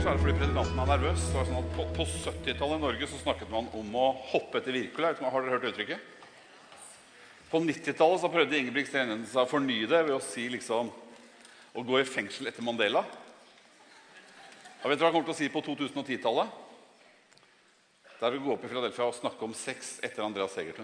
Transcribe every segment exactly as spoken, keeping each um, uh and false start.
så er det fordi presidenten er nervøs. Det var sånn at på, på syttitallet i Norge så snakket man om å hoppe etter Wirkola. Har dere hørt uttrykket? På nittitallet så prøvde Ingebrigtsen seg å fornye det ved å si liksom å gå i fengsel etter Mandela. Jeg vet dere hva jeg kommer til å si på to tusen og ti-tallet? Det er å gå opp i Philadelphia og snakke om sex etter Andreas Segertun.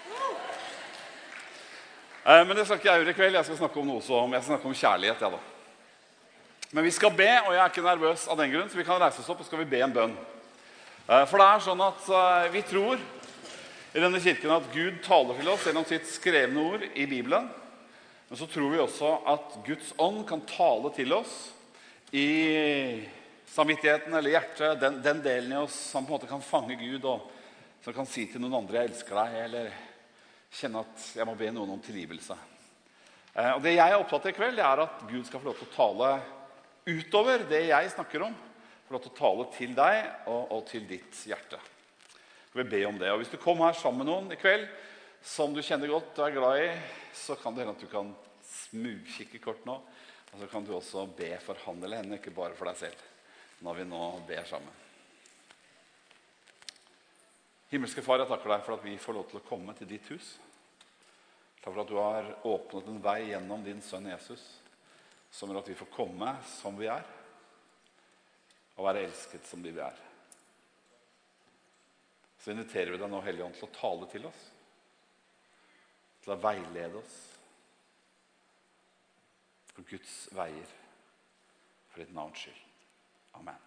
Eh, men det skal ikke jeg gjøre i kveld. Jeg skal snakke om noe som, jeg skal snakke om kjærlighet, ja da. Men vi skal be, og jeg er ikke nervøs av den grunn, så vi kan reise oss opp og skal vi be en bønn. Eh, for det er sånn at eh, vi tror i denne kirken at Gud taler til oss gjennom sitt skrevne ord i Bibelen. Men så tror vi også at Guds ånd kan tale til oss i samvittigheten eller hjertet, den, den delen i oss som på en måte kan fange Gud, og som kan si til noen andre, jeg elsker deg, eller kjenne at jeg må be noen om tilgivelse. Eh, og det jeg er opptatt av i kveld, det er at Gud skal få lov til å tale utover det jeg snakker om, få lov til å tale til deg og, og til ditt hjerte. Jeg vil be om det. Og hvis du kommer her sammen med noen i kveld, som du kjenner godt og er glad i, så kan det hende at du kan smugkikke kort nå, og så kan du også be for han eller henne, ikke bare for deg selv, når vi nå ber sammen. Himmelske Far, jeg takker deg for at vi får lov til å komme til ditt hus. Takk for at du har åpnet en vei gjennom din sønn Jesus, som gjør at vi får komme som vi er, og være elsket som de vi er. Så inviterer vi deg nå, Hellige Ånd, til å tale til oss, til å veilede oss for Guds veier, for ditt navns skyld. Amen.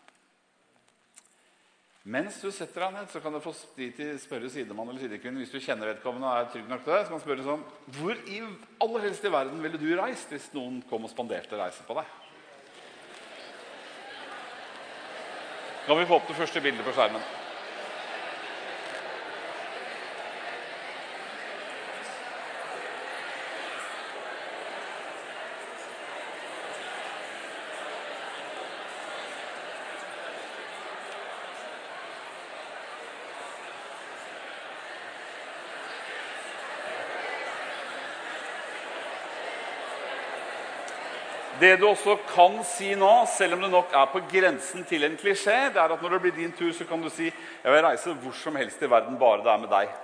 Mens du setter deg ned, så kan du få spørre sidemann eller sidekvinne, hvis du kjenner vedkommende og er trygg nok til det, så kan du spørre sånn, hvor i aller helst i verden ville du reist hvis noen kom og spanderte reise på deg? Kan vi få opp det første bildet på skjermen? Det du også kan si nå, selv om det nok er på grensen til en klisjé, det er at når det blir din tur, så kan du si, jeg vil reise hvor som helst i verden, bare det er med deg.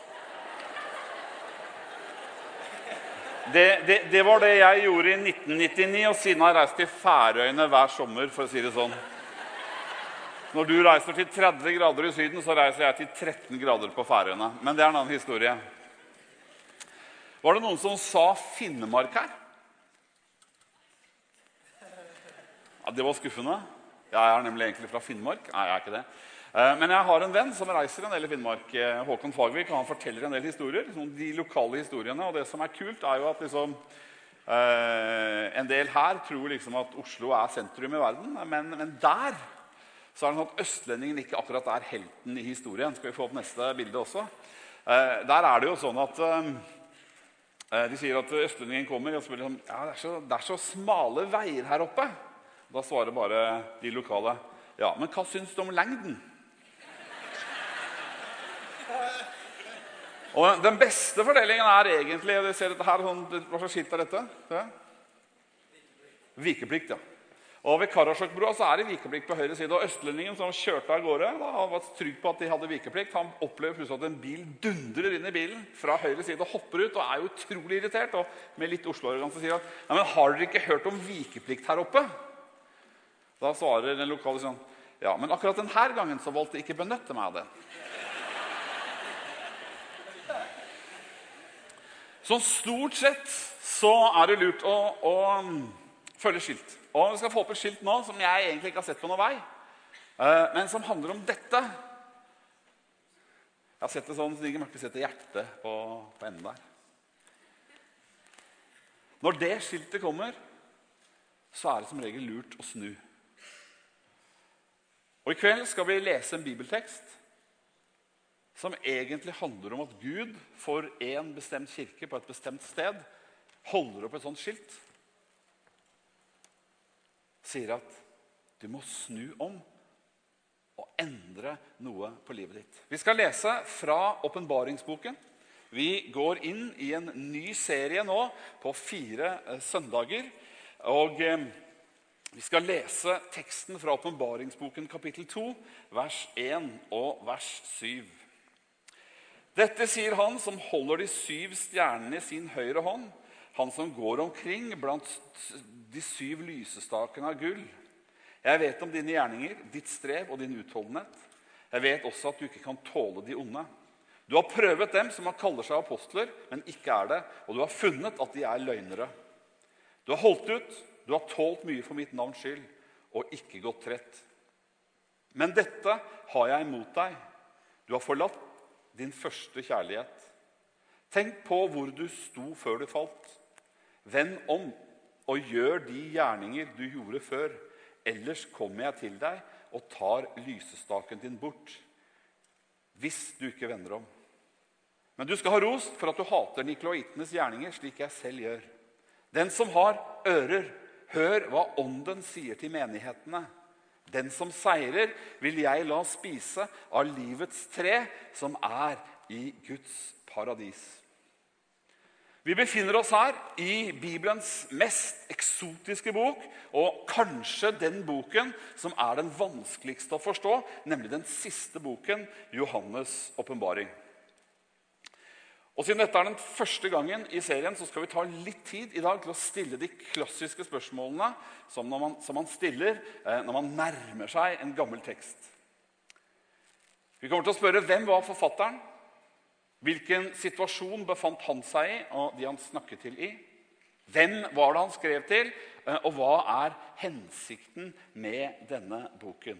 Det, det, det var det jeg gjorde i nitten nittini, og siden har jeg reist til Færøyene hver sommer, for å si det sånn. Når du reiser til tretti grader i syden, så reiser jeg til tretten grader på Færøyene. Men det er en annen historie. Var det noen som sa Finnmark her? Ja, det var skuffende. Jeg er nemlig egentlig fra Finnmark. Nei, jeg er ikke det. Men jeg har en venn som reiser en del i Finnmark, Håkon Fagvik, og han forteller en del historier, de lokale historiene, og det som er kult er jo at liksom, en del her tror liksom at Oslo er sentrum i verden, men, men der så er det sånn at østlendingen ikke akkurat er helten i historien. Skal vi få opp neste bilde også? Der er det jo sånn at de sier at østlendingen kommer, og så blir det sånn, ja, det er så, det er så smale veier her oppe. Da svarer bare de lokale, ja, men hva syns du om lengden? Og den beste fordelingen er egentlig, dere ser dette her, hva slags skilt er dette? Det? Vikeplikt, ja. Og ved Karasjokbrua så er det vikeplikt på høyre side, og østlendingen som kjørte av gårde, da har vært trygg på at de hadde vikeplikt. Han opplever plutselig at en bil dundrer inn i bilen fra høyre side og hopper ut, og er jo utrolig irritert, og med litt Oslo-organ så sier han, ja, men har dere ikke hørt om vikeplikt her oppe? Da svarer den lokale sånn, ja, men akkurat denne gangen så valgte jeg ikke benytte meg av det. Så stort sett så er det lurt å, å følge skilt. Og vi skal få opp et skilt nå som jeg egentlig ikke har sett på noen vei, men som handler om dette. Jeg har sett det sånn, så jeg ikke setter hjertet på, på enden der. Når det skiltet kommer, så er det som regel lurt å snu. Og i kveld skal vi lese en bibeltekst som egentlig handler om at Gud for en bestemt kirke på et bestemt sted holder opp et sånt skilt. Sier at du må snu om og endre noe på livet ditt. Vi skal lese fra åpenbaringsboken. Vi går inn i en ny serie nå på fire søndager. Og Vi skal lese teksten fra Åpenbaringsboken kapittel to, vers én og vers syv. Dette sier han som holder de syv stjernene i sin høyre hånd, han som går omkring blant de syv lysestakene av gull. Jeg vet om dine gjerninger, ditt strev og din utholdenhet. Jeg vet også at du ikke kan tåle de onde. Du har prøvet dem som kaller seg apostler, men ikke er det, og du har funnet at de er løgnere. Du har holdt ut, du har tålt mye for mitt navns skyld, og ikke gått trett. Men dette har jeg imot deg. Du har forlatt din første kjærlighet. Tenk på hvor du sto før du falt. Vend om og gjør de gjerninger du gjorde før. Ellers kommer jeg til deg og tar lysestaken din bort, hvis du ikke vender om. Men du skal ha ros for at du hater nikolaitenes gjerninger, slik jeg selv gjør. Den som har ører, hør hva ånden sier til menighetene. Den som seirer vil jeg la spise av livets tre, som er i Guds paradis. Vi befinner oss her i Bibelens mest eksotiske bok, og kanskje den boken som er den vanskeligste å forstå, nemlig den siste boken, Johannes åpenbaring. Og siden dette er den første gangen i serien, så skal vi ta litt tid i dag til å stille de klassiske spørsmålene som, når man, som man stiller eh, når man nærmer seg en gammel tekst. Vi kommer til å spørre hvem var forfatteren, hvilken situasjon befant han seg i og de han snakket til i, hvem var det han skrev til, eh, og hva er hensikten med denne boken.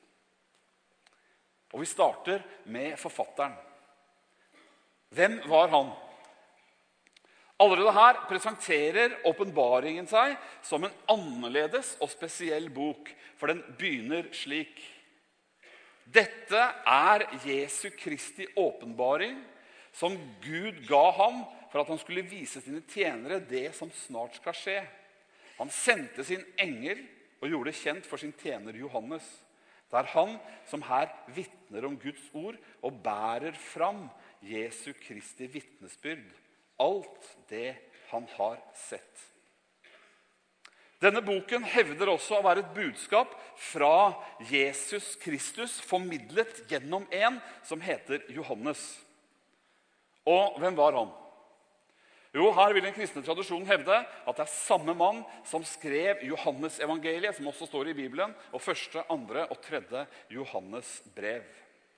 Og vi starter med forfatteren. Hvem var han? Allerede her presenterer åpenbaringen seg som en annerledes og spesiell bok, for den begynner slik. Dette er Jesu Kristi åpenbaring, som Gud ga ham for at han skulle vise sine tjenere det som snart skal skje. Han sendte sin engel og gjorde det kjent for sin tjener Johannes. Det er han som her vitner om Guds ord og bærer fram Jesu Kristi vitnesbyrd, alt det han har sett. Denne boken hevder også å være et budskap fra Jesus Kristus, formidlet gjennom en som heter Johannes. Og hvem var han? Jo, her vil den kristne tradisjonen hevde at det er samme mann som skrev Johannes evangeliet, som også står i Bibelen, og første, andre og tredje Johannes brev.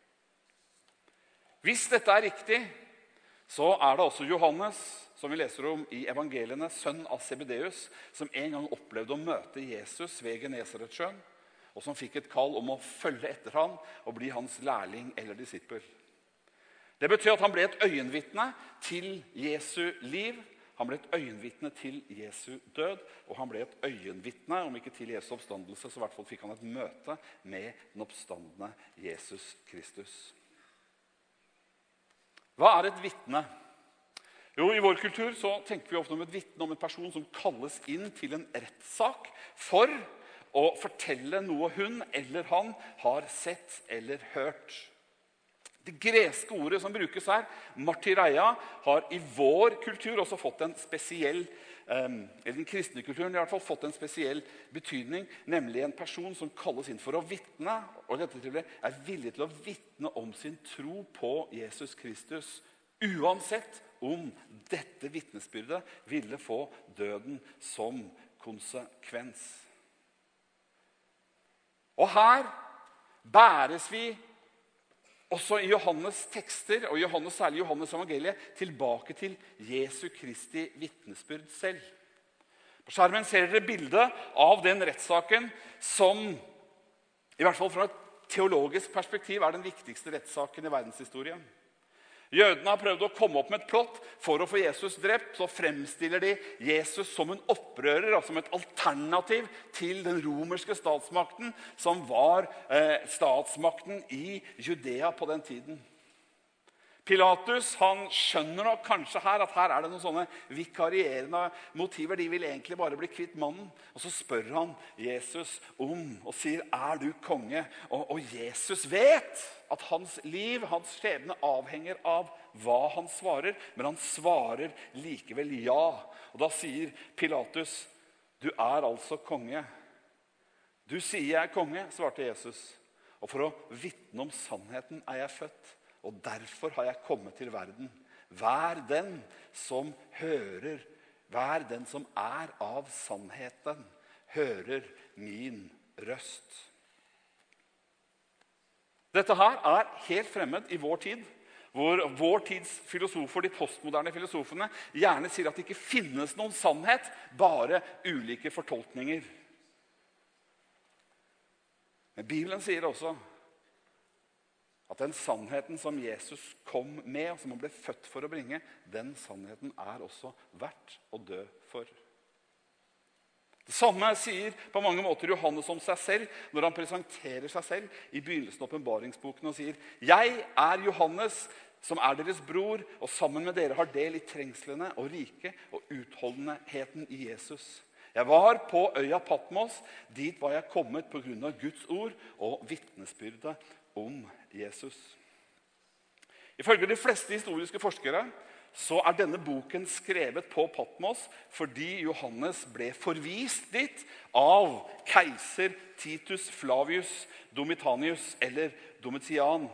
Hvis dette er riktig, så er det også Johannes, som vi leser om i evangeliene, sønn av Zebedeus, som en gang opplevde å møte Jesus ved Genesaretsjøen, og som fikk et kall om å følge etter ham og bli hans lærling eller disippel. Det betyr at han ble et øyenvitne til Jesu liv, han ble et øyenvitne til Jesu død, og han ble et øyenvitne, om ikke til Jesu oppstandelse, så i hvert fall fikk han et møte med den oppstandende Jesus Kristus. Hva er et vitne? Jo, i vår kultur så tenker vi ofte om et vitne, om en person som kalles inn til en rettssak for å fortelle noe hun eller han har sett eller hørt. Det greske ordet som brukes her, martyreia, har i vår kultur også fått en spesiell, eller den kristne kulturen i hvert fall, fått en spesiell betydning, nemlig en person som kalles inn for å vitne, og dette tilfellet er villig til å vitne om sin tro på Jesus Kristus, uansett om dette vitnesbyrdet ville få døden som konsekvens. Og her bæres vi også i Johannes tekster, og Johannes, særlig Johannes evangeliet, tilbake til Jesu Kristi vitnesbyrd selv. På skjermen ser dere bildet av den rettssaken som, i hvert fall fra et teologisk perspektiv, er den viktigste rettssaken i verdenshistorien. Jødene har prøvd å komme opp med et plott for å få Jesus drept, så fremstiller de Jesus som en opprører, altså som et alternativ til den romerske statsmakten, som var eh, statsmakten i Judea på den tiden. Pilatus, han skjønner nok kanskje her at her er det noen sånne vikarierende motiver. De vil egentlig bare bli kvitt mannen. Og så spør han Jesus om og sier, er du konge? Og, og Jesus vet at hans liv, hans skjebne avhenger av hva han svarer. Men han svarer likevel ja. Og da sier Pilatus, du er altså konge. Du sier jeg er konge, svarte Jesus, og for å vitne om sannheten er jeg født, og derfor har jeg kommet til verden. Vær den som hører, vær den som er av sannheten, hører min røst. Dette her er helt fremmed i vår tid, hvor vår tids filosofer, de postmoderne filosofene, gjerne sier at det ikke finnes noen sannhet, bare ulike fortolkninger. Men Bibelen sier også at den sannheten som Jesus kom med, og som han ble født for å bringe, den sannheten er også verdt å dø for. Det samme sier på mange måter Johannes om seg selv, når han presenterer seg selv i begynnelsen av åpenbaringsboken og sier, «Jeg er Johannes, som er deres bror, og sammen med dere har del i trengslene og rike og utholdenheten i Jesus. Jeg var på øya Patmos, dit var jeg kommet på grunn av Guds ord og vitnesbyrdet om Jesus.» Ifølge de fleste historiske forskere så er denne boken skrevet på Patmos fordi Johannes ble forvist dit av keiser Titus Flavius Domitianus, eller Domitian.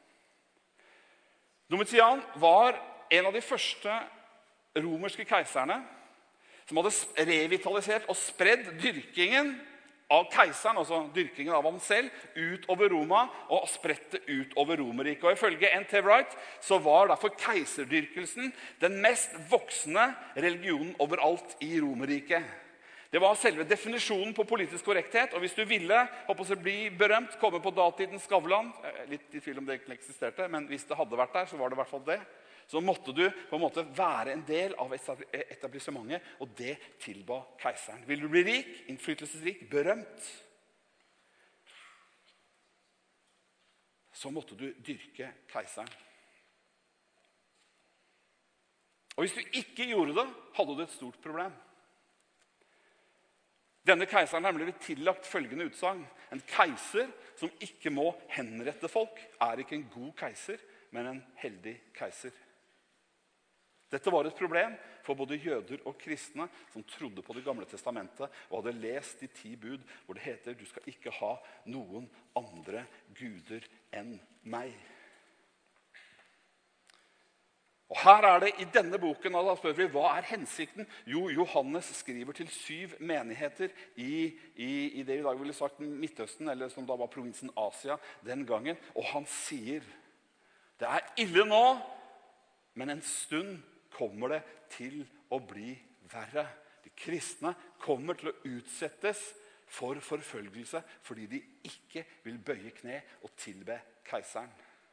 Domitian var en av de første romerske keiserne som hadde revitalisert og spredd dyrkingen av keiseren, altså dyrkingen av ham selv, ut over Roma og spredt det ut over Romerriket. Og ifølge N T Wright så var derfor keiserdyrkelsen den mest voksende religionen overalt i Romerriket. Det var selve definisjonen på politisk korrekthet, og hvis du ville håper å bli berømt, komme på datidens Skavlan, litt i tvil om det ikke eksisterte, men hvis det hadde vært der, så var det i hvert fall det, så måtte du på en måte være en del av etablissementet, og det tilba keiseren. Vil du bli rik, innflytelsesrik, berømt, så måtte du dyrke keiseren. Og hvis du ikke gjorde det, hadde du et stort problem. Denne keiseren ble tillagt følgende utsagn. En keiser som ikke må henrette folk, er ikke en god keiser, men en heldig keiser. Dette var et problem for både jøder og kristne som trodde på det gamle testamentet og hadde lest de ti bud, hvor det heter, du skal ikke ha noen andre guder enn meg. Og her er det i denne boken, og da spør vi, hva er hensikten? Jo, Johannes skriver til syv menigheter i, i, i det vi i dag ville sagt Midtøsten, eller som da var provinsen Asia den gangen, og han sier, det er ille nå, men en stund kommer det til å bli verre. De kristne kommer til å utsettes for forfølgelse, fordi de ikke vil bøye kne og tilbe keiseren.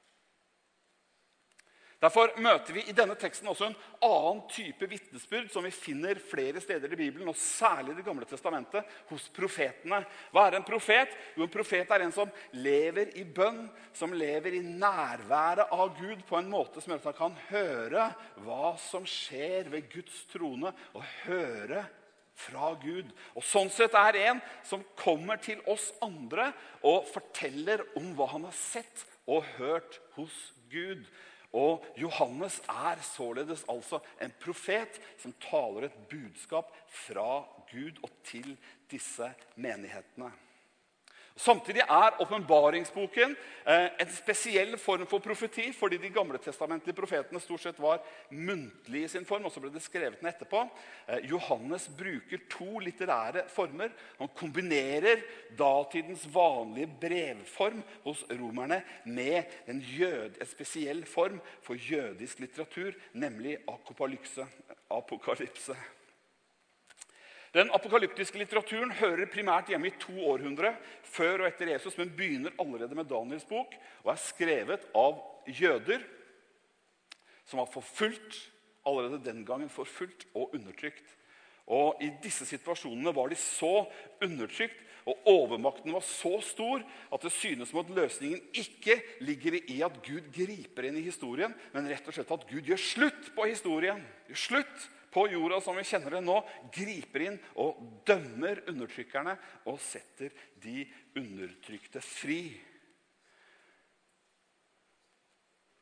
Derfor møter vi i denne teksten også en annen type vitnesbyrd som vi finner flere steder i Bibelen, og særlig i det gamle testamentet, hos profetene. Hva er en profet? Jo, en profet er en som lever i bønn, som lever i nærværet av Gud på en måte som gjør at han kan høre hva som skjer ved Guds trone, og høre fra Gud. Og sånn sett er en som kommer til oss andre og forteller om hva han har sett og hørt hos Gud. Og Johannes er således altså en profet som taler et budskap fra Gud og til disse menighetene. Samtidig er åpenbaringsboken eh, en spesiell form for profeti, fordi de gamle testamentlige profetene stort sett var muntlige i sin form, og så ble det skrevet ned etterpå. Eh, Johannes bruker to litterære former. Han kombinerer datidens vanlige brevform hos romerne med en, jød, en spesiell form for jødisk litteratur, nemlig apokalypse. apokalypse. Den apokalyptiske litteraturen hører primært hjemme i to århundre før og etter Jesus, men begynner allerede med Daniels bok og er skrevet av jøder som var forfulgt, allerede den gangen forfulgt og undertrykt. Og i disse situasjonene var de så undertrykt, og overmakten var så stor at det synes som at løsningen ikke ligger i at Gud griper inn i historien, men rett og slett at Gud gjør slutt på historien. Gjør slutt på jorda som vi kjenner det nå, griper inn og dømmer undertrykkerne og setter de undertrykte fri.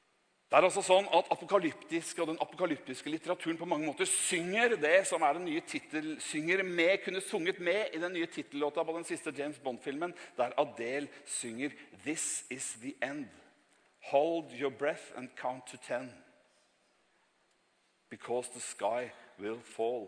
Det er altså sånn at apokalyptiske og den apokalyptiske litteraturen på mange måter synger det som er den nye titel, synger med, kunne sunget med i den nye titellåta på den siste James Bond-filmen, der Adele synger «This is the end. Hold your breath and count to ten. Because the sky will fall».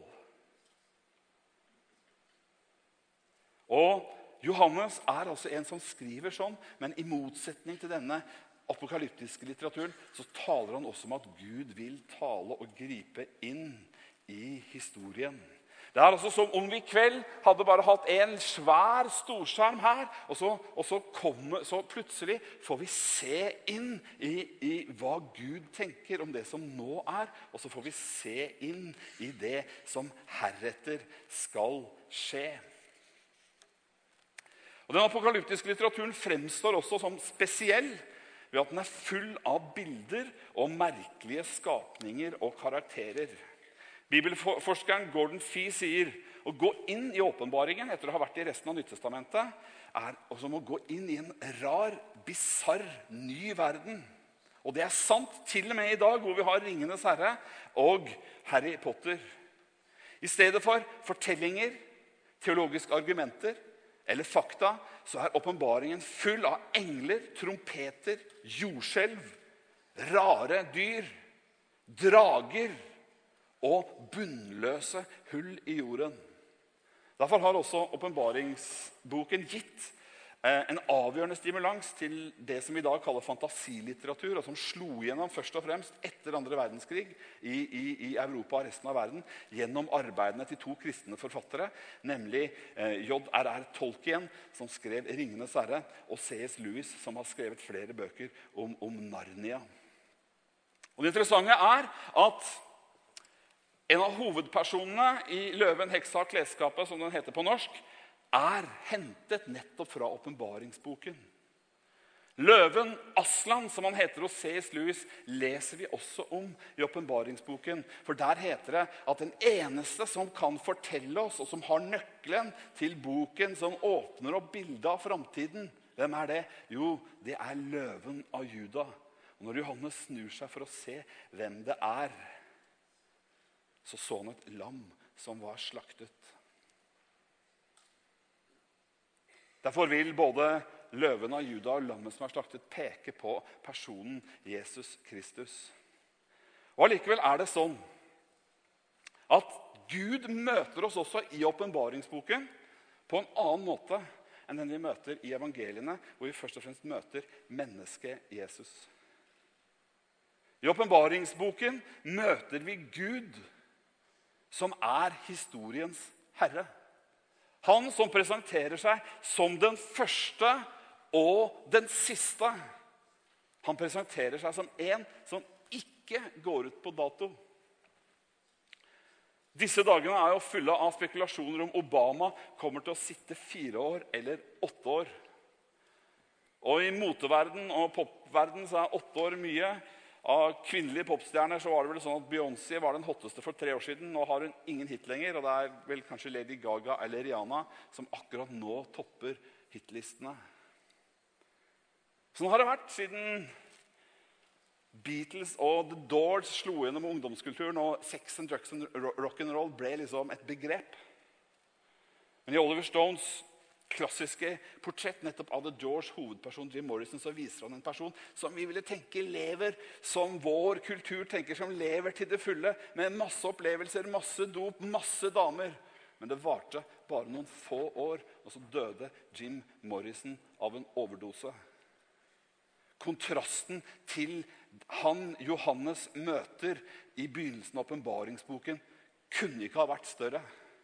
Og Johannes er altså en som skriver sånn, men i motsetning til denne apokalyptiske litteraturen, så taler han også om at Gud vil tale og gripe inn i historien. Det er altså som om vi i kveld hadde bare hatt en svær storskjerm her, og så, og så, kommer, så plutselig får vi se inn i, i hva Gud tenker om det som nå er, og så får vi se inn i det som heretter skal skje. Og den apokalyptiske litteraturen fremstår også som spesiell, ved at den er full av bilder og merkelige skapninger og karakterer. Bibelforskeren Gordon Fee sier, å gå inn i åpenbaringen etter å ha vært i resten av Nyttestamentet, er som å gå inn i en rar, bizarr, ny verden. Og det er sant til og med i dag, hvor vi har Ringenes Herre og Harry Potter. I stedet for fortellinger, teologiske argumenter eller fakta, så er åpenbaringen full av engler, trompeter, jordskjelv, rare dyr, drager og bunnløse hull i jorden. Derfor har også åpenbaringsboken gitt eh, en avgjørende stimulans til det som vi i dag kaller fantasilitteratur, og som slo igjennom først og fremst etter andre verdenskrig i, i, i Europa og resten av verden, gjennom arbeidene til to kristne forfattere, nemlig eh, J R R Tolkien, som skrev Ringenes Herre, og C S Lewis, som har skrevet flere bøker om, om Narnia. Og det interessante er at en av hovedpersonene i Løven, heksa og klesskapet, som den heter på norsk, er hentet nettopp fra åpenbaringsboken. Løven Aslan, som han heter hos C S Lewis, leser vi også om i åpenbaringsboken. For der heter det at den eneste som kan fortelle oss, og som har nøkkelen til boken som åpner opp bildet av fremtiden, hvem er det? Jo, det er løven av Juda. Og når Johannes snur seg for å se hvem det er, så så han et lam som var slaktet. Derfor vil både løven av Juda og lammet som er slaktet peke på personen Jesus Kristus. Og allikevel er det sånn at Gud møter oss også i åpenbaringsboken på en annen måte enn den vi møter i evangeliene, hvor vi først og fremst møter mennesket Jesus. I åpenbaringsboken møter vi Gud, som er historiens herre. Han som presenterer seg som den første og den siste. Han presenterer seg som en som ikke går ut på dato. Disse dagene er jo fulle av spekulasjoner om Obama kommer til å sitte fire år eller åtte år. Og i moteverden og popverden så er åtte år mye. Av kvinnelige popstjerner så var det vel sånn at Beyoncé var den hotteste for tre år siden. Nå har hun ingen hit lenger, og det er vel kanskje Lady Gaga eller Rihanna som akkurat nå topper hitlistene. Sånn har det vært siden Beatles og The Doors slo gjennom ungdomskulturen, og sex and drugs and rock'n'roll ble liksom et begrep. Men i Oliver Stones klassiske portrett nettopp av The Doors hovedperson Jim Morrison, så viser han en person som vi ville tenke lever som vår kultur tenker, som lever til det fulle, med masse opplevelser, masse dop, masse damer. Men det varte bare noen få år, og så døde Jim Morrison av en overdose. Kontrasten til han Johannes møter i begynnelsen av åpenbaringsboken kunne ikke ha vært større.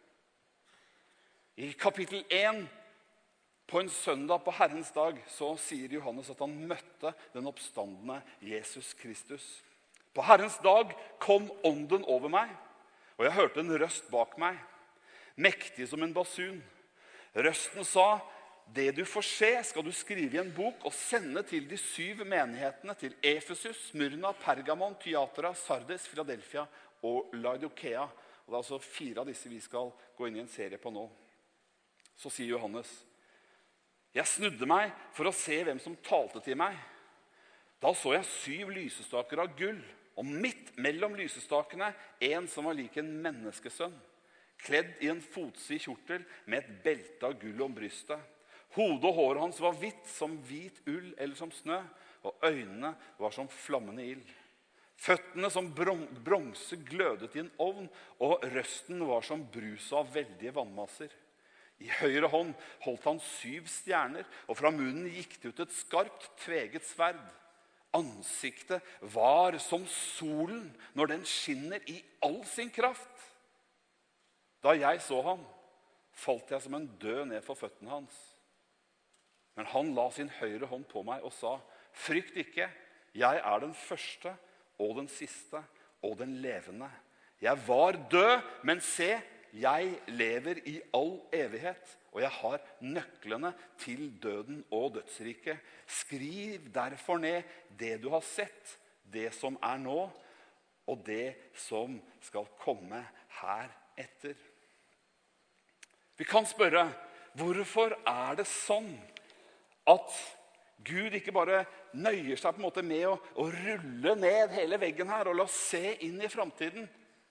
I kapittel én, på en søndag på Herrens dag, så sier Johannes at han møtte den oppstandende Jesus Kristus. På Herrens dag kom ånden over meg, og jeg hørte en røst bak meg, mektig som en basun. Røsten sa, det du får se skal du skrive i en bok og sende til de syv menighetene, til Efesus, Smyrna, Pergamon, Thyatira, Sardes, Philadelphia og Laodikea. Og det er altså fire av disse vi skal gå inn i en serie på nå. Så sier Johannes, jeg snudde meg for å se hvem som talte til meg. Da så jeg syv lysestaker av gull, og midt mellom lysestakene en som var lik en menneskesønn, kledd i en fotsid kjortel med et belte av gull om brystet. Hodet og håret hans var hvitt som hvit ull eller som snø, og øynene var som flammende ild. Føttene som bronse glødet i en ovn, og røsten var som brus av veldige vannmasser. I høyre hånd holdt han syv stjerner, og fra munnen gikk det ut et skarpt, tveget sverd. Ansiktet var som solen når den skinner i all sin kraft. Da jeg så ham, falt jeg som en død ned for føttene hans. Men han la sin høyre hånd på meg og sa, frykt ikke, jeg er den første og den siste og den levende. Jeg var død, men se, jeg lever i all evighet, og jeg har nøklene til døden og dødsriket. Skriv derfor ned det du har sett, det som er nå, og det som skal komme her etter. Vi kan spørre, hvorfor er det sånn at Gud ikke bare nøyer seg på en måte med å, å rulle ned hele veggen her og la oss se inn i fremtiden?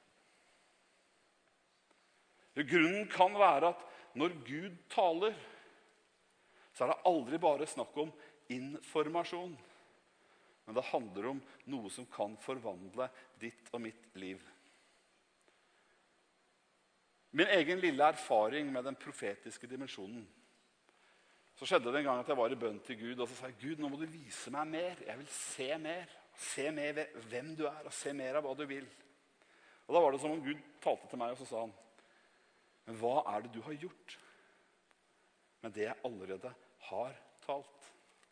Grunnen kan være at når Gud taler, så er det aldri bare snakk om informasjon, men det handler om noe som kan forvandle ditt og mitt liv. Min egen lille erfaring med den profetiske dimensjonen, så skjedde det en gang at jeg var i bønn til Gud, og så sa jeg, Gud, nå må du vise meg mer. Jeg vil se mer. Se mer hvem du er, og se mer av hva du vil. Og da var det som om Gud talte til meg, og så sa han, men hva er det du har gjort med det jeg allerede har talt?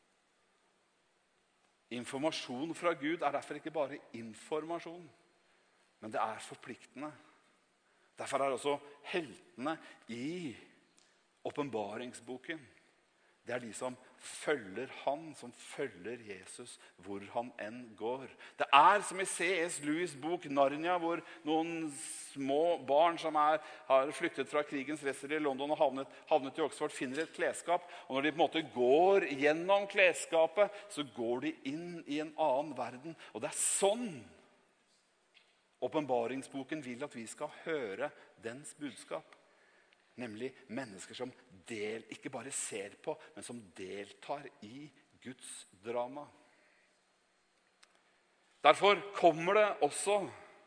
Informasjon fra Gud er derfor ikke bare informasjon, men det er forpliktende. Derfor er også heltene i åpenbaringsboken. Det er de som følger han, som følger Jesus hvor han enn går. Det er som i C S Lewis' bok Narnia, hvor noen små barn som er, har flyttet fra krigens rester i London og havnet, havnet i Oxford, finner et klesskap. Og når de på en måte går gjennom klesskapet, så går de inn i en annen verden. Og det er sånn åpenbaringsboken vil at vi skal høre dens budskap. Nemlig mennesker som del, ikke bare ser på, men som deltar i Guds drama. Derfor kommer det også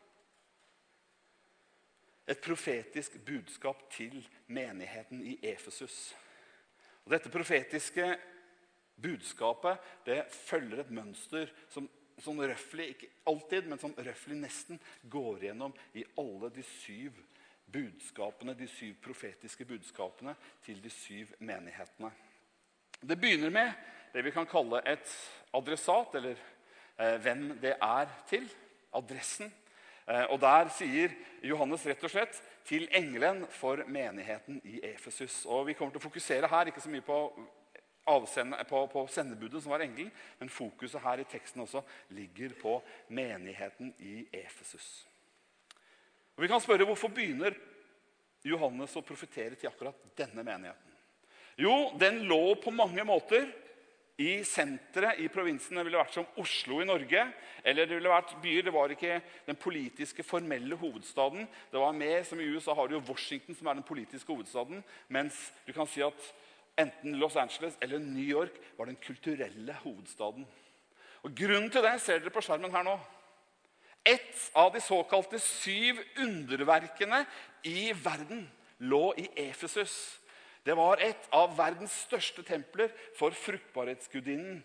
et profetisk budskap til menigheten i Efesus. Og dette profetiske budskapet, det følger et mønster som, som røffelig, ikke alltid, men som røffelig nesten går gjennom i alle de syv budskapene, de syv profetiske budskapene til de syv menighetene. Det begynner med det vi kan kalle et adressat, eller eh, hvem det er til, adressen. Eh, og der sier Johannes rett og slett til engelen for menigheten i Efesus. Og vi kommer til å fokusere her, ikke så mye på, avsende, på, på sendebudet som var engelen, men fokuset her i teksten også ligger på menigheten i Efesus. Og vi kan spørre, hvorfor begynner Johannes å profetere til akkurat denne menigheten? Jo, den lå på mange måter i senteret i provinsen. Det ville vært som Oslo i Norge, eller det ville vært byer. Det var ikke den politiske, formelle hovedstaden. Det var mer, som i U S A har du jo Washington som er den politiske hovedstaden, mens du kan si at enten Los Angeles eller New York var den kulturelle hovedstaden. Og grunnen til det ser dere på skjermen her nå. Et av de såkalte syv underverkene i verden lå i Efesus. Det var et av verdens største templer for fruktbarhetsgudinnen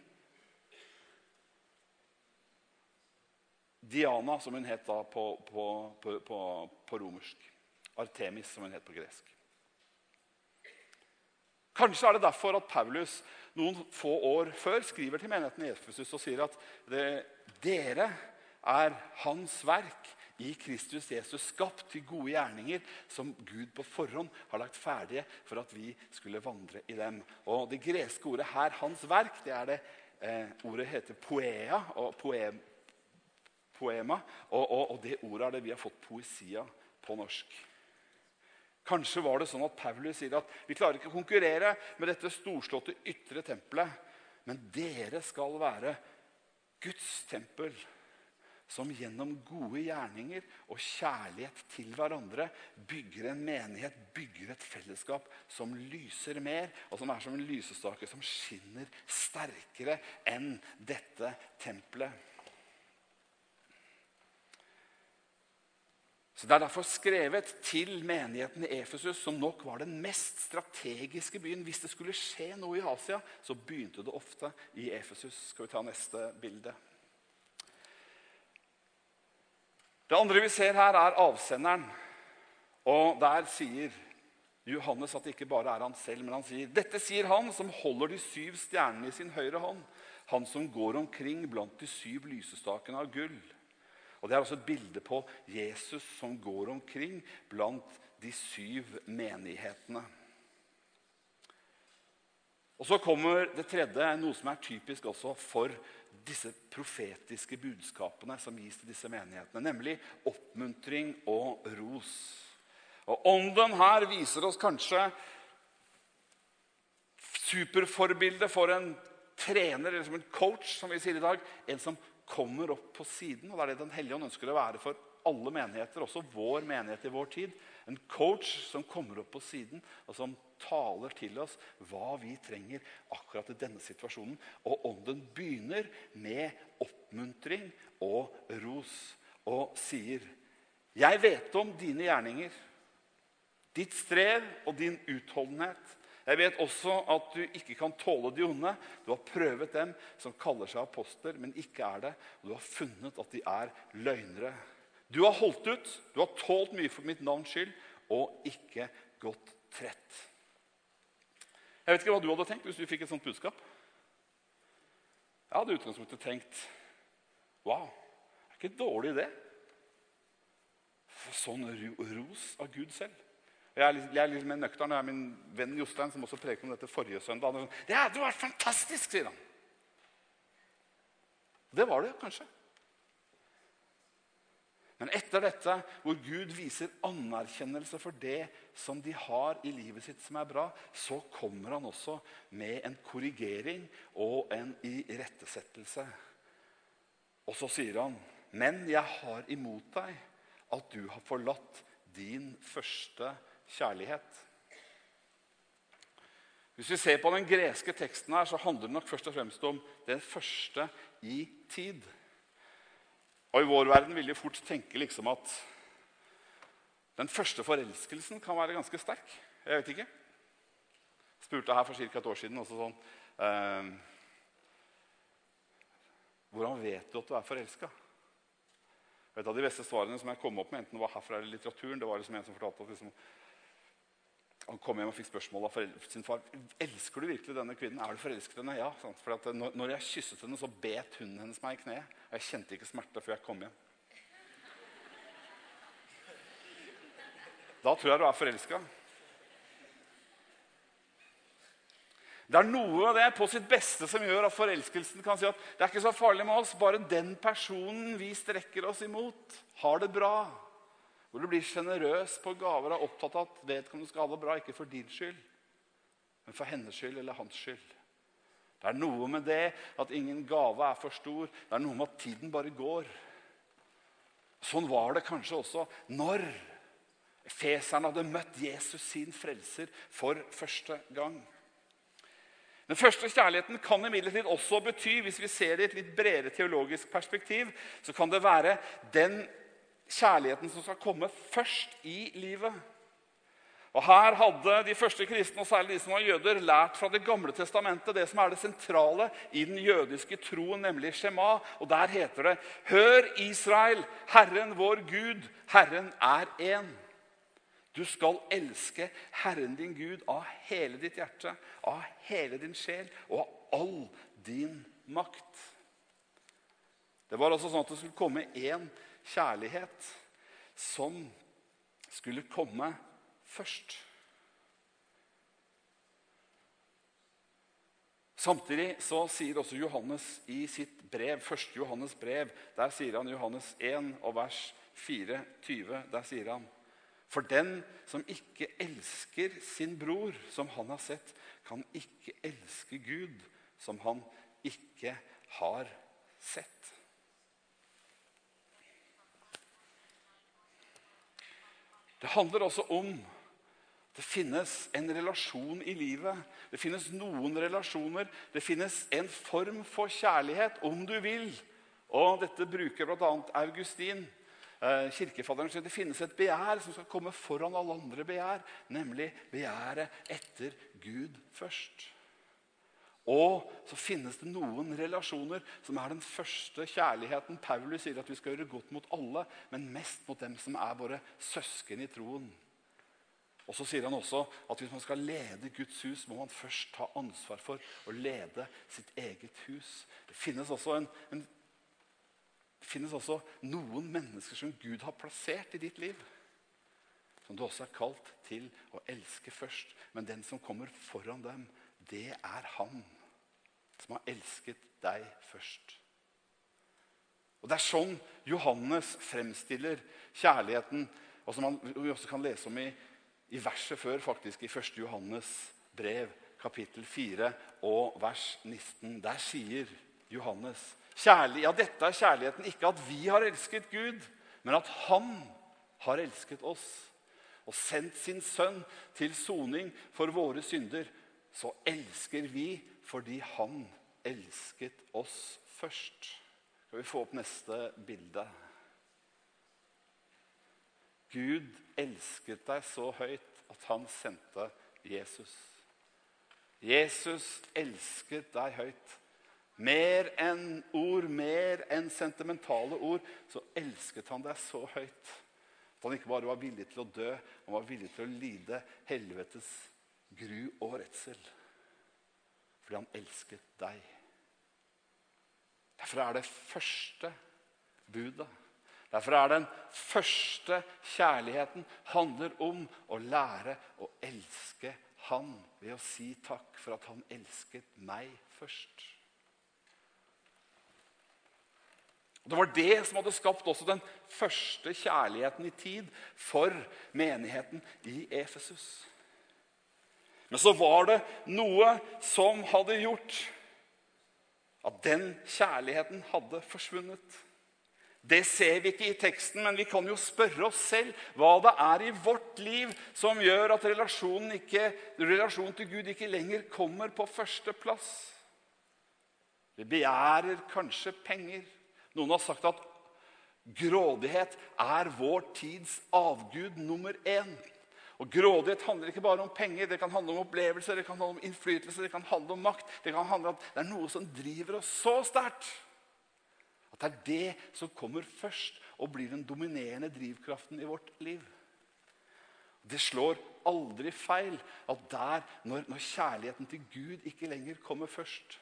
Diana, som hun het da på, på, på, på, på romersk. Artemis, som hun het på gresk. Kanskje er det derfor at Paulus noen få år før skriver til menigheten i Efesus og sier at det, dere er hans verk i Kristus Jesus, skapt til gode gjerninger som Gud på forhånd har lagt ferdige for at vi skulle vandre i dem. Og det greske ordet her, hans verk, det er det eh, ordet heter poea og poem, poema, og, og, og det ordet er det vi har fått poesia på norsk. Kanskje var det sånn at Paulus sier at vi klarer ikke å konkurrere med dette storslåtte ytre tempelet, men dere skal være Guds tempel, som gjennom gode gjerninger og kjærlighet til hverandre bygger en menighet, bygger et fellesskap som lyser mer, og som er som en lysestake som skinner sterkere enn dette tempelet. Så det er derfor skrevet til menigheten i Efesus, som nok var den mest strategiske byen. Hvis det skulle skje noe i Asia, så begynte det ofte i Efesus. Skal vi ta neste bilde? Det andre vi ser her er avsenderen. Og der sier Johannes at det ikke bare er han selv, men han sier, dette sier han som holder de syv stjernene i sin høyre hånd, han som går omkring blant de syv lysestakene av gull. Og det er også et bilde på Jesus som går omkring blant de syv menighetene. Og så kommer det tredje, noe som er typisk også for disse profetiske budskapene som gis til disse menighetene, nemlig oppmuntring og ros. Og ånden her viser oss kanskje superforbilde for en trener, eller som en coach, som vi sier i dag, en som kommer opp på siden, og det er det Den Hellige Ånd ønsker å være for alle menigheter, også vår menighet i vår tid. En coach som kommer opp på siden, og som taler til oss hva vi trenger akkurat i denne situasjonen. Og ånden begynner med oppmuntring og ros, og sier, jeg vet om dine gjerninger, ditt strev og din utholdenhet. Jeg vet også at du ikke kan tåle de onde. Du har prøvet dem som kaller seg apostler, men ikke er det. Og du har funnet at de er løgnere. Du har holdt ut, du har tålt mye for mitt navns skyld, og ikke gått trett. Jeg vet ikke hva du hadde tenkt hvis du fikk et sånt budskap. Jeg hadde i utgangspunktet tenkt, wow, det er ikke en dårlig idé. For sånn ros av Gud selv. Jeg er litt, jeg er litt mer nøktern. Jeg er min venn Jostein, som også preker om dette forrige søndag. Han er sånn, ja, det var fantastisk, sier han. Det var det, kanskje. Men etter dette, hvor Gud viser anerkjennelse for det som de har i livet sitt som er bra, så kommer han også med en korrigering og en irettesettelse. Og så sier han, men jeg har imot deg at du har forlatt din første kjærlighet. Hvis vi ser på den greske teksten her, så handler det nok først og fremst om det første i tid. Og i vår verden vil jeg fort tenke liksom at den første forelskelsen kan være ganske sterk. Jeg vet ikke. Jeg spurte her for cirka et år siden også sånn, eh, hvordan vet du at du er forelsket? Et av de beste svarene som jeg kom opp med, enten det var herfra eller litteraturen, det var liksom en som fortalte at liksom, han kom hjem og fikk spørsmål av sin far. Elsker du virkelig denne kvinnen? Er du forelsket henne? Ja. Sant? For at når jeg kysset henne, så bet hunden hennes meg i kneet. Jeg kjente ikke smerte før jeg kom hjem. Da tror jeg du er forelsket. Det er noe av det på sitt beste som gjør at forelskelsen kan si at det er ikke så farlig med oss, bare den personen vi strekker oss imot har det bra. Hvor du blir generøs på gaver og opptatt av at vedkommende skal ha det bra, ikke for din skyld, men for hennes skyld eller hans skyld. Det er noe med det at ingen gave er for stor. Det er noe med at tiden bare går. Sånn var det kanskje også når efeserne hadde møtt Jesus, sin frelser, for første gang. Den første kjærligheten kan imidlertid også bety, hvis vi ser det i et litt bredere teologisk perspektiv, så kan det være den kjærligheten som skal komme først i livet. Og her hadde de første kristne, og særlig de som var jøder, lært fra det gamle testamentet, det som er det sentrale i den jødiske troen, nemlig Shema. Og der heter det, hør Israel, Herren vår Gud, Herren er en. Du skal elske Herren din Gud av hele ditt hjerte, av hele din sjel og av all din makt. Det var altså sånn at det skulle komme en kjærlighet som skulle komme først. Samtidig så sier også Johannes i sitt brev, første Johannes brev, der sier han Johannes en og vers fire tyve, der sier han, for den som ikke elsker sin bror som han har sett, kan ikke elske Gud som han ikke har sett. Det handler også om det finnes en relasjon i livet. Det finnes noen relasjoner. Det finnes en form for kjærlighet, om du vil. Og dette bruker blant annet Augustin, eh, kirkefaderen, så det finnes et begjær som skal komme foran alle andre begjær, nemlig begjæret etter Gud først. Og så finnes det noen relasjoner som er den første kjærligheten. Paulus sier at vi skal gjøre godt mot alle, men mest mot dem som er våre søsken i troen. Og så sier han også at hvis man skal lede Guds hus, må man først ta ansvar for å lede sitt eget hus. Det finnes også, en, en, det finnes også noen mennesker som Gud har plassert i ditt liv, som du også er kalt til å elske først. Men den som kommer foran dem, det er han som har elsket deg først. Og det er sånn Johannes fremstiller kjærligheten, og som man, vi også kan lese om i I verset før, faktisk, i første Johannes brev, kapittel fire og vers nitten. Der sier Johannes, kjærlig, ja, dette er kjærligheten, ikke at vi har elsket Gud, men at han har elsket oss og sendt sin sønn til soning for våre synder. Så elsker vi fordi han elsket oss først. Skal vi få opp neste bilde? Gud elsket deg så høyt at han sendte Jesus. Jesus elsket deg høyt. Mer enn ord, mer enn sentimentale ord, så elsket han deg så høyt. At han ikke bare var villig til å dø, han var villig til å lide helvetes gru og redsel. Fordi han elsket deg. Derfor er det første budet. Derfor er den første kjærligheten handler om å lære å elske han ved å si takk for at han elsket meg først. Det var det som hadde skapt også den første kjærligheten i tid for menigheten i Efesus. Men så var det noe som hadde gjort at den kjærligheten hadde forsvunnet. Det ser vi ikke i teksten, men vi kan jo spørre oss selv hva det er i vårt liv som gjør at relasjonen, ikke, relasjonen til Gud ikke lenger kommer på første plass. Vi begjærer kanskje penger. Noen har sagt at grådighet er vår tids avgud nummer én. Og grådighet handler ikke bare om penger, det kan handle om opplevelser, det kan handle om innflytelse, det kan handle om makt. Det kan handle om at det er noe som driver oss så sterkt. At det er det som kommer først og blir den dominerende drivkraften i vårt liv. Det slår aldri feil at der, når, når kjærligheten til Gud ikke lenger kommer først,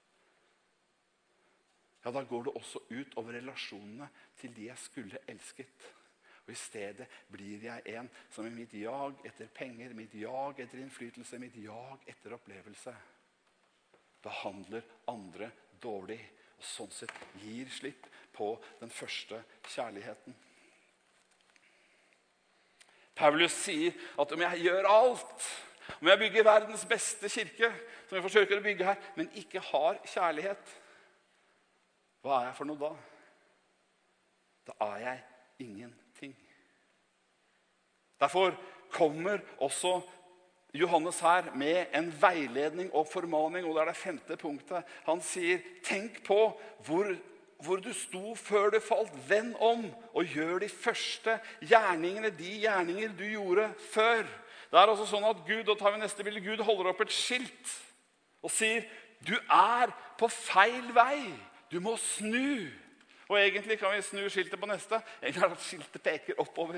ja, da går det også ut over relasjonene til de jeg skulle elsket. Og i stedet blir jeg en som i mitt jag etter penger, mitt jag etter innflytelse, mitt jag etter opplevelse, behandler andre dårlig. Og sånn sett gir slipp på den første kjærligheten. Paulus sier at om jeg gjør alt, om jeg bygger verdens beste kirke, som jeg forsøker å bygge her, men ikke har kjærlighet, hva er jeg for noe da? Da er jeg ingenting. Derfor kommer også Johannes her med en veiledning og formaning, og det er det femte punktet. Han sier, tenk på hvor, hvor du sto før du falt. Vend om og gjør de første gjerningene, de gjerninger du gjorde før. Det er altså sånn at Gud, og tar vi neste bilde, Gud holder opp et skilt og sier, du er på feil vei. Du må snu. Og egentlig kan vi snu skiltet på neste. Egentlig er det at skiltet peker oppover.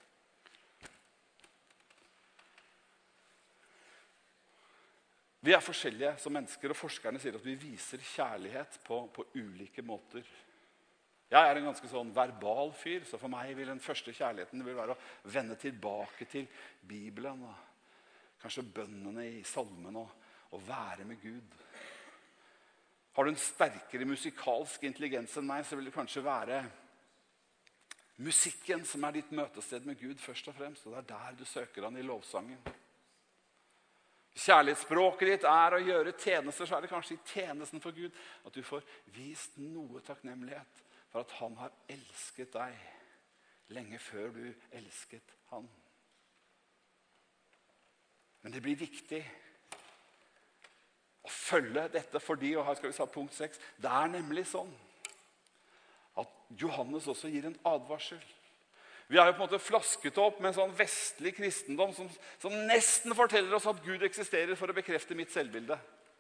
Vi er forskjellige som mennesker, og forskerne sier at vi viser kjærlighet på, på ulike måter. Jeg er en ganske sånn verbal fyr, så for meg vil den første kjærligheten vil være å vende tilbake til Bibelen, og kanskje bønnene i salmen, og, og være med Gud. Har du en sterkere musikalsk intelligens enn meg, så vil det kanskje være musikken som er ditt møtested med Gud først og fremst, og det er der du søker han i lovsangen. Kjærlighetsspråket ditt er å gjøre tjenester, så er det kanskje i tjenesten for Gud at du får vist noe takknemlighet for at han har elsket deg lenge før du elsket han. Men det blir viktig å følge dette fordi, og her skal vi ta punkt seks, det er nemlig sånn at Johannes også gir en advarsel. Vi har jo på en måte flasket opp med en sånn vestlig kristendom som, som nesten forteller oss at Gud eksisterer for å bekrefte mitt selvbilde.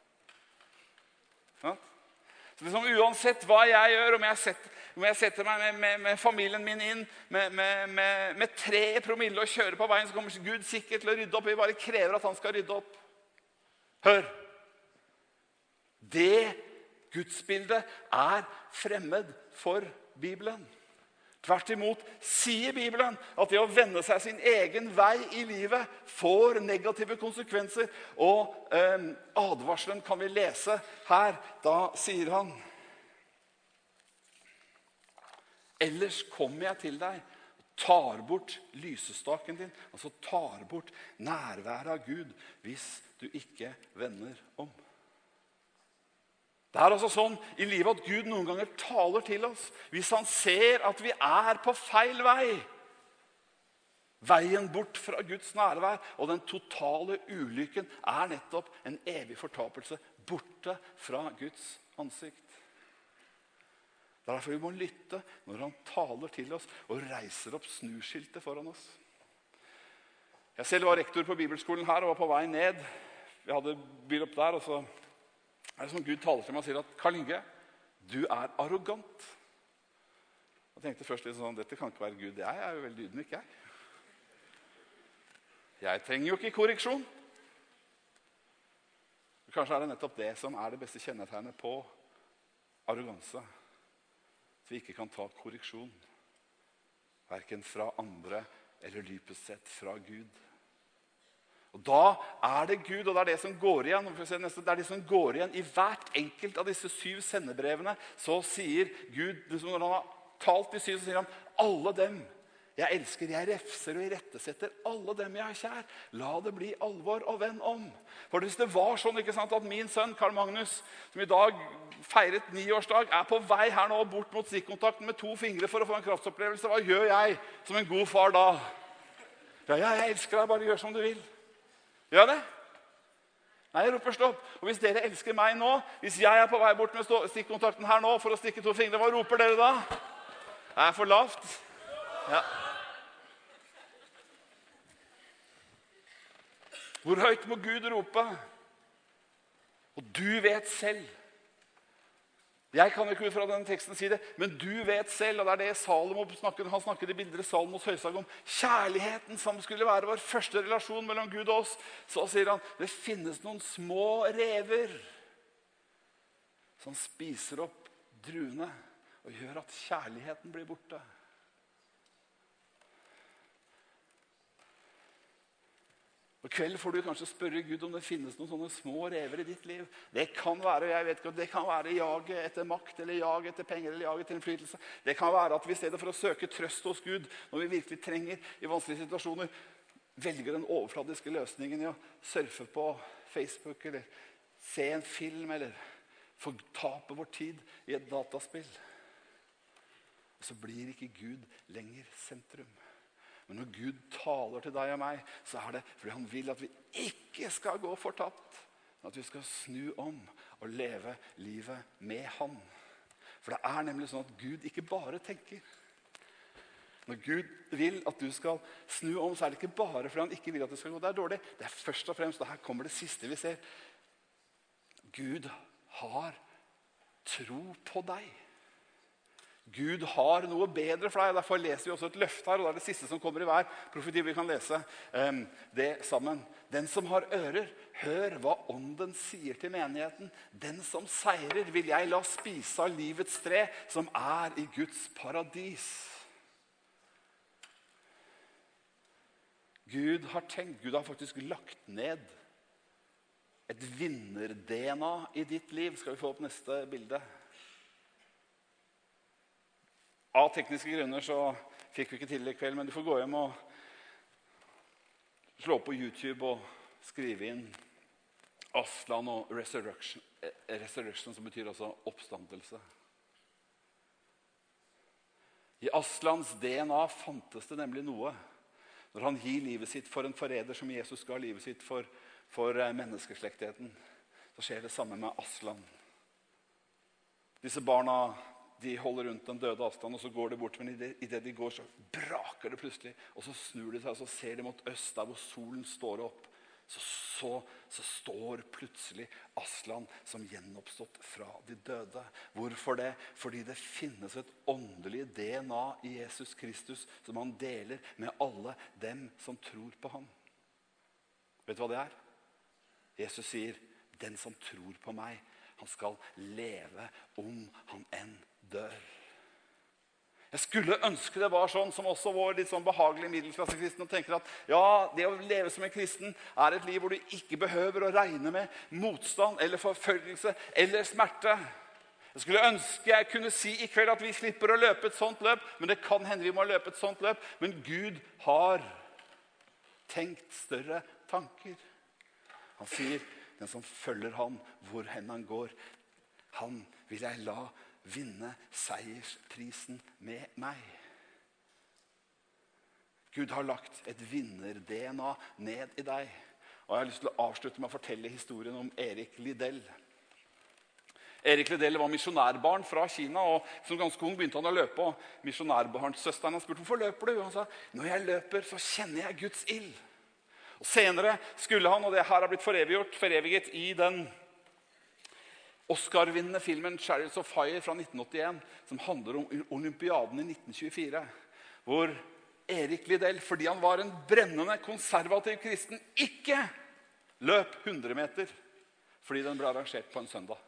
Ja? Så liksom, uansett hva jeg gjør, om jeg setter, om jeg setter meg med, med, med familien min inn med, med, med, med tre promille og kjører på veien, så kommer Gud sikkert til å rydde opp. Vi bare krever at han skal rydde opp. Hør! Det gudsbildet er fremmed for Bibelen. Tvert imot sier Bibelen at det å vende seg sin egen vei i livet får negative konsekvenser. Og eh, advarselen kan vi lese her. Da sier han: ellers kommer jeg til deg og tar bort lysestaken din, altså tar bort nærværet av Gud, hvis du ikke vender om. Det er altså sånn i livet at Gud noen ganger taler til oss hvis han ser at vi er på feil vei. Veien bort fra Guds nærvær og den totale ulykken er nettopp en evig fortapelse borte fra Guds ansikt. Det er derfor vi må lytte når han taler til oss og reiser opp snuskiltet foran oss. Jeg selv var rektor på bibelskolen her og var på vei ned. Vi hadde bil opp der, og så er det som Gud taler til meg og sier at Karl Inge, du er arrogant. Jeg tenkte først litt sånn, dette kan ikke være Gud. Jeg er jo veldig ydmyk, jeg. Jeg trenger jo ikke korreksjon. Kanskje er det nettopp det som er det beste kjennetegnet på arroganse. At vi ikke kan ta korreksjon. Hverken fra andre eller dypest sett fra Gud. Og da er det Gud, og det er det som går igjen, det er det som går igjen i hvert enkelt av disse syv sendebrevene. Så sier Gud, når han har talt i syv, så sier han, alle dem jeg elsker, jeg refser og irettesetter alle dem jeg har kjær. La det bli alvor og venn om. For hvis det var sånn, ikke sant, at min sønn Karl Magnus, som i dag feiret niårsdag, er på vei her nå bort mot stikkontakten med to fingre for å få en kraftsopplevelse, hva gjør jeg som en god far da? Ja, ja, jeg elsker deg, bare gjør som du vil. Gjør det? Nei, jeg roper stopp. Og hvis dere elsker meg nå, hvis jeg er på vei bort med stikkontakten her nå for å stikke to fingre, hva roper dere da? Det er for lavt. Ja. Hvor høyt må Gud rope? Og du vet selv. Jeg kan ikke ut fra denne teksten si det, men du vet selv, og det er det Salomo snakker, han snakker i bilder i Salomos høysag om, kjærligheten som skulle være vår første relasjon mellom Gud og oss. Så sier han, det finnes noen små rever som spiser opp druene og gjør at kjærligheten blir borte. På kveld får du kanskje spørre Gud om det finnes noen sånne små rever i ditt liv. Det kan være, jeg vet ikke, det kan være jaget etter makt, eller jaget etter penger, eller jaget etter innflytelse. Det kan være at vi i stedet for å søke trøst hos Gud, når vi virkelig trenger i vanskelige situasjoner, velger den overfladiske løsningen i å surfe på Facebook, eller se en film, eller fortape vår tid i et dataspill. Og så blir ikke Gud lenger sentrum. Men når Gud taler til deg og meg, så er det fordi han vil at vi ikke skal gå fortapt. Men at vi skal snu om og leve livet med han. For det er nemlig sånn at Gud ikke bare tenker. Når Gud vil at du skal snu om, så er det ikke bare fordi han ikke vil at du skal gå. Det er dårlig. Det er først og fremst, og her kommer det siste vi ser. Gud har tro på deg. Gud har noe bedre for deg. Derfor leser vi også et løfte her, og det er det siste som kommer i hver profeti vi kan lese um, det sammen. Den som har ører, hør hva ånden sier til menigheten. Den som seirer vil jeg la spise av livets tre, som er i Guds paradis. Gud har tenkt, Gud har faktisk lagt ned et vinner-D N A i ditt liv. Skal vi få opp neste bilde? Av tekniske grunner så fikk vi ikke til det i kveld, men du får gå hjem og slå på YouTube og skrive inn Aslan og resurrection, resurrection som betyr altså oppstandelse. I Aslans D N A fantes det nemlig noe. Når han gir livet sitt for en forræder som Jesus ga livet sitt for, for menneskeslektheten, så skjer det samme med Aslan. Disse barna, de holder rundt den døde Aslan, og så går de bort, men i det, i det de går, så braker det plutselig, og så snur de seg, og så ser de mot øst, der hvor solen står opp. Så, så, så står plutselig Aslan som gjenoppstått fra de døde. Hvorfor det? Fordi det finnes et åndelig D N A i Jesus Kristus som han deler med alle dem som tror på ham. Vet du hva det er? Jesus sier, den som tror på meg, han skal leve om han enn dør. Jeg skulle ønske det var sånn som også vår litt sånn behagelige middelklassekristen og tenker at ja, det å leve som en kristen er et liv hvor du ikke behøver å regne med motstand eller forfølgelse eller smerte. Jeg skulle ønske jeg kunne si i kveld at vi slipper å løpe et sånt løp, men det kan hende vi må løpe et sånt løp. Men Gud har tenkt større tanker. Han sier, den som følger han, hvor hen han går, han vil jeg la vinne seiersprisen med meg. Gud har lagt et vinner-D N A ned i deg. Og jeg har lyst til å avslutte med å fortelle historien om Erik Liddell. Erik Liddell var misjonærbarn fra Kina, og som ganske ung begynte han å løpe. Og misjonærbarnsøsteren han spurte, hvorfor løper du? Og han sa, når jeg løper så kjenner jeg Guds ild. Og senere skulle han, og det her har blitt foreviggjort, foreviget i den Oscar-vinnende filmen Chariots of Fire fra nitten åttien, som handler om olympiaden i nitten tjuefire, hvor Erik Liddell, fordi han var en brennende konservativ kristen, ikke løp hundre meter, fordi den ble arrangert på en søndag.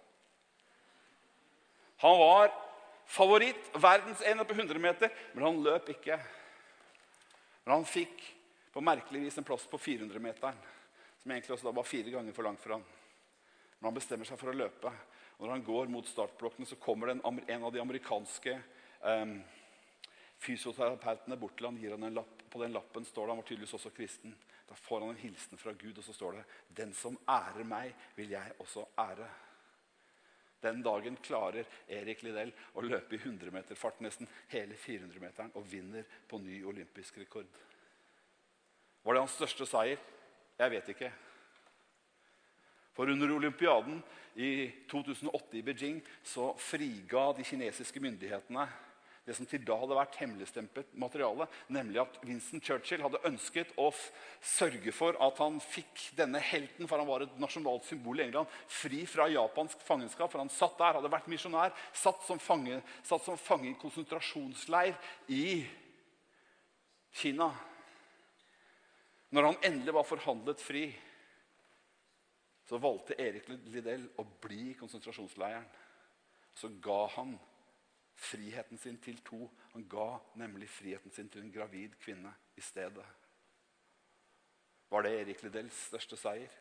Han var favoritt, verdens ene på hundre meter, men han løp ikke. Men han fikk på merkelig vis en plass på fire hundre meteren, som egentlig også da var fire ganger for langt for han. Men han bestemmer seg for å løpe. Og når han går mot startblokkene, så kommer det en, en av de amerikanske um, fysioterapeutene bort til han, gir han en lapp. På den lappen står det, han var tydeligvis også kristen. Da får han en hilsen fra Gud, og så står det, den som ærer meg, vil jeg også ære. Den dagen klarer Erik Liddell å løpe i hundre meter fart, nesten hele fire hundre meteren, og vinner på ny olympisk rekord. Var det hans største seier? Jeg vet ikke. For under olympiaden i to tusen og åtte i Beijing så friga de kinesiske myndighetene det som til da hadde vært hemmeligstemplet materiale, nemlig at Winston Churchill hadde ønsket å sørge for at han fikk denne helten, for han var et nasjonalt symbol i England, fri fra japansk fangenskap, for han satt der, hadde vært misjonær, satt som fange, satt som fange i konsentrasjonsleir i Kina. Når han endelig var forhandlet fri, så valgte Erik Liddell å bli i konsentrasjonsleiren. Så ga han friheten sin til to. Han ga nemlig friheten sin til en gravid kvinne i stedet. Var det Erik Liddells største seier?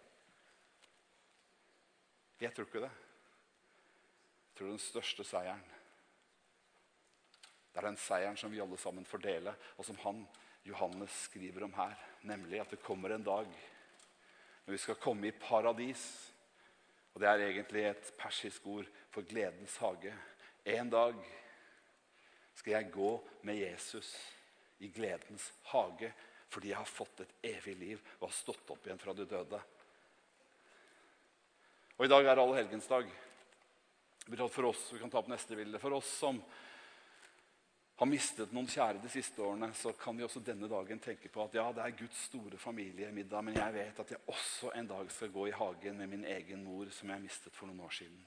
Jeg tror ikke det. Jeg tror den største seieren, det er den seieren som vi alle sammen får dele, og som han, Johannes, skriver om her. Nemlig at det kommer en dag når vi skal komme i paradis. Og det er egentlig et persisk ord for gledens hage. En dag skal jeg gå med Jesus i gledens hage, fordi jeg har fått et evig liv og har stått opp igjen fra de døde. Og i dag er Allehelgensdag. For oss, vi kan ta opp neste bilde, for oss som har mistet noen kjære de siste årene, så kan vi også denne dagen tenke på at ja, det er Guds store familiemiddag, men jeg vet at jeg også en dag skal gå i hagen med min egen mor, som jeg mistet for noen år siden.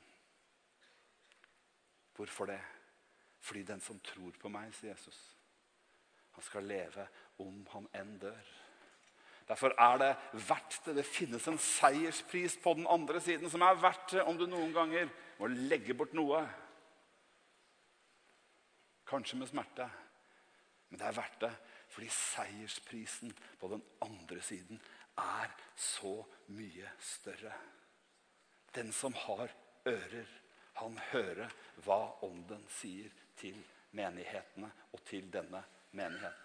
Hvorfor det? Fordi den som tror på meg, sier Jesus, han skal leve om han enn dør. Derfor er det verdt det. Det finnes en seierspris på den andre siden, som er verdt det om du noen ganger må legge bort noe. Kanskje med smerte, men det er verdt det, fordi seiersprisen på den andre siden er så mye større. Den som har ører, han hører hva ånden sier til menighetene og til denne menigheten.